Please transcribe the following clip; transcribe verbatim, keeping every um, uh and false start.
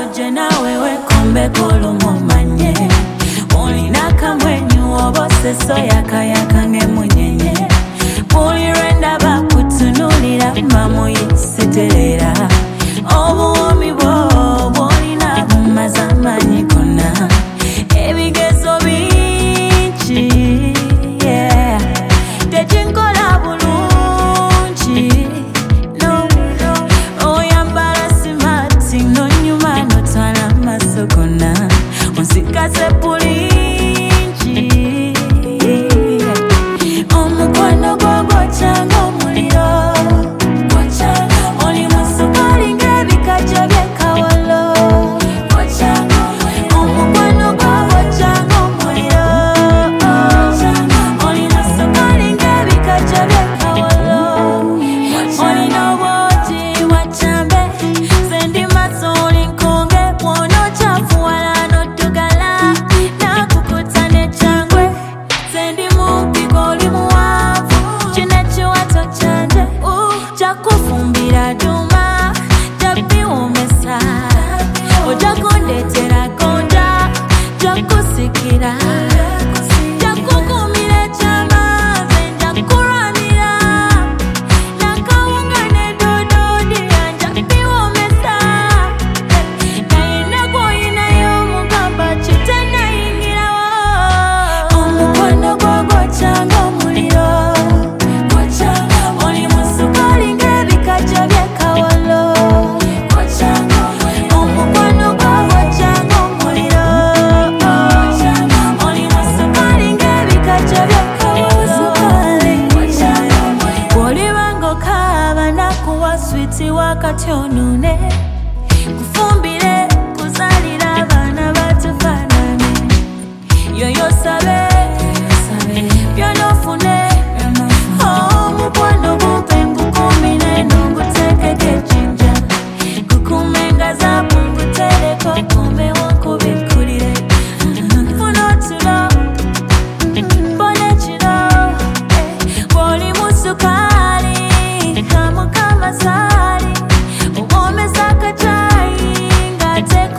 jena wewe kombe kulumu manye Olina kamwenyu obose soya kayaka nge munyenye Ulirenda bakutunulira mamu yisetelera Obuomi bwo olina bumazamanyi kona Ebigezo bingi yeah Tejinkola bulungi no oyambala simati no nyuma no twala masokona Onsikaze pulingi Omukwano gwo changa omuliro Oli musukali ng'ebikajjo by'ekawolo Omukwano gwo changa omuliro Oli musukali ng'ebikajjo by'ekawolo Olina obwogi wachambe Sendi maso oli nkonge bw'onokyafuwala n'oddugala Nakukuta ne changwe Sendi mupiko oli muwanvu Kino ekiwato kyanje Jakufumbira duma Jabiwomesa Ojakundeetera gonja Jakusikira Jakukumira ekyamaze Njakulwanira Nakawunga ne dododi Jabiwomesa Nayina gwoyinayo omugamba kitannayingirawo Omukwano gwo gw'okyanga omuliro Oli musukali ng'ebikajjo by'ekawolo Omukwano gwo gw'okyanga omuliro Oli musukali ng'ebikajjo by'ekawolo Bw'oliba ng'okaaba nakuwa switi wakati onune Kufumbire kuzaalira abaana batufaanane Yoyo sabe by'onofune Omukwano gumpe ngukumire n'onguteekeko ejjinja Gukumenga zaabu ngutereko kombewo nkubikkulire Funa otulo mbona ekiro Bw'oli musukali kamuka amasaali Obwomesa akacaayi ng'ateeka